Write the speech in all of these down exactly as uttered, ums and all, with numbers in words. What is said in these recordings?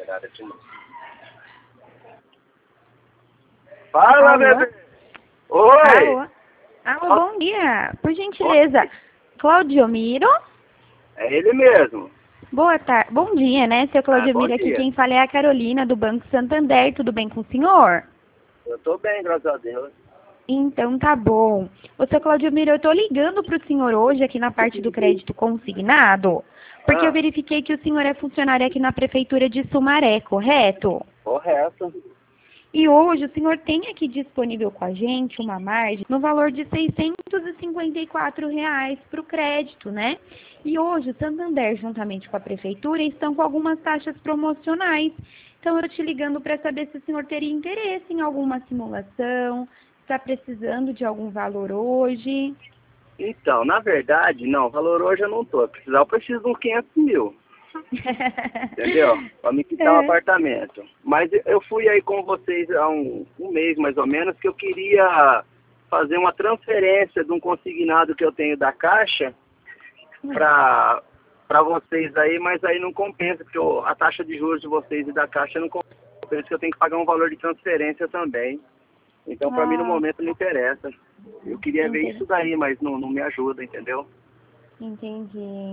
cara de novo. Fala, Alô? bebê! Oi! Alô? Alô, bom dia. Por gentileza, Claudio Miro? É ele mesmo. Boa tarde. Bom dia, né, seu Ah, Claudio bom Miro? Aqui dia. quem fala é a Carolina, do Banco Santander. Tudo bem com o senhor? Eu tô bem, graças a Deus. Então tá bom. Ô, seu Claudio Miro, eu tô ligando pro senhor hoje aqui na parte do crédito consignado, porque eu Ah, verifiquei que o senhor é funcionário aqui na Prefeitura de Sumaré, correto? correto. E hoje o senhor tem aqui disponível com a gente uma margem no valor de seiscentos e cinquenta e quatro reais para o crédito, né? E hoje o Santander, juntamente com a Prefeitura, estão com algumas taxas promocionais. Então eu te ligando para saber se o senhor teria interesse em alguma simulação, está precisando de algum valor hoje. Então, na verdade, não, valor hoje eu não tô. Precisar, eu preciso de uns quinhentos mil. Entendeu? Pra me quitar um É. apartamento. Mas eu fui aí com vocês há um, um mês mais ou menos, que eu queria fazer uma transferência de um consignado que eu tenho da Caixa para para vocês aí, mas aí não compensa, porque eu- a taxa de juros de vocês e da Caixa não compensa, por isso que eu tenho que pagar um valor de transferência também. Então, para mim, no Ah, momento, não interessa. Eu queria ver entendi. isso daí, mas não, não me ajuda, entendeu? Entendi.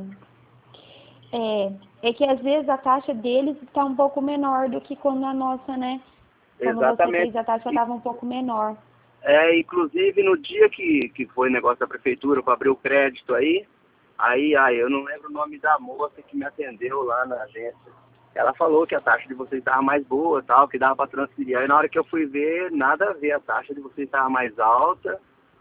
É, é que às vezes a taxa deles está um pouco menor do que quando a nossa, né? Quando você Exatamente. fez a taxa estava um pouco menor. É, inclusive, no dia que, que foi negócio da prefeitura para abrir o crédito aí, aí, aí, eu não lembro o nome da moça que me atendeu lá na agência. Ela falou que a taxa de vocês estava mais boa, tal, que dava para transferir. Aí na hora que eu fui ver, nada a ver, a taxa de vocês estava mais alta.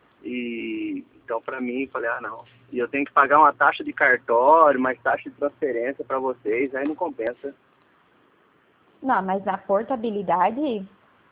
E então para mim, falei, ah não. E eu tenho que pagar uma taxa de cartório, mais taxa de transferência para vocês, aí não compensa. Não, mas na portabilidade,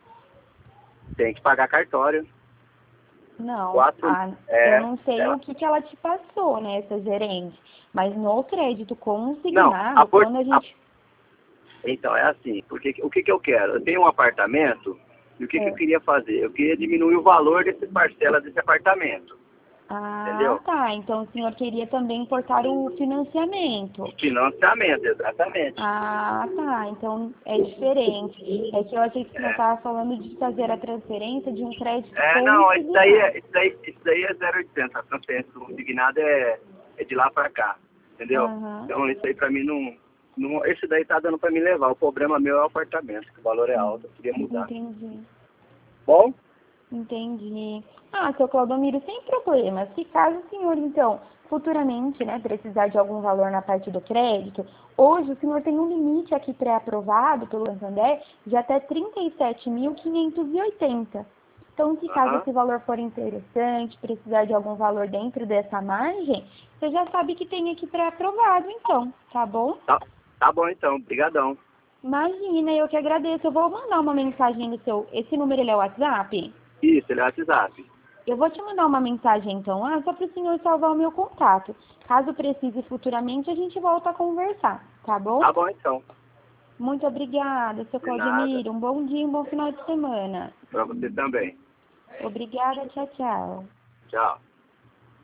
Tem que pagar cartório. não. Quatro, Ah, eu é, não sei ela, o que, que ela te passou, né, essa gerente. Mas no crédito não, a consignado, por, quando a a, gente. então é assim, porque o que que eu quero? Eu tenho um apartamento e o que que eu É. queria fazer? Eu queria diminuir o valor desse parcela desse apartamento, Ah, entendeu? tá. Então o senhor queria também importar o financiamento. Financiamento, exatamente. Ah, tá. Então é diferente. É que eu achei que o senhor É, estava falando de fazer a transferência de um crédito é não, isso daí é, consignado. isso daí, isso daí é zero oitocentos, a transferência do consignado é, é de lá para cá, entendeu? Aham. Então isso aí para mim não, não, esse daí tá dando para me levar, o problema meu é o apartamento, que o valor é En- alto, eu queria mudar. Entendi. Bom? Entendi. Ah, seu Claudomiro, sem problema. Se caso o senhor, então, futuramente, né, precisar de algum valor na parte do crédito, hoje o senhor tem um limite aqui pré-aprovado pelo Santander de até trinta e sete mil quinhentos e oitenta. Então, se caso Aham. esse valor for interessante, precisar de algum valor dentro dessa margem, você já sabe que tem aqui pré-aprovado, então, tá bom? Tá, tá bom então, brigadão. Imagina, eu que agradeço. Eu vou mandar uma mensagem no seu... Esse número, ele é o WhatsApp? Isso, ele é WhatsApp. Eu vou te mandar uma mensagem então, ah, só para o senhor salvar o meu contato. Caso precise futuramente, a gente volta a conversar, tá bom? Tá bom então. Muito obrigada, seu De nada. Claudemiro. Um bom dia, um bom final de semana. Pra você também. Obrigada, tchau, tchau. Tchau.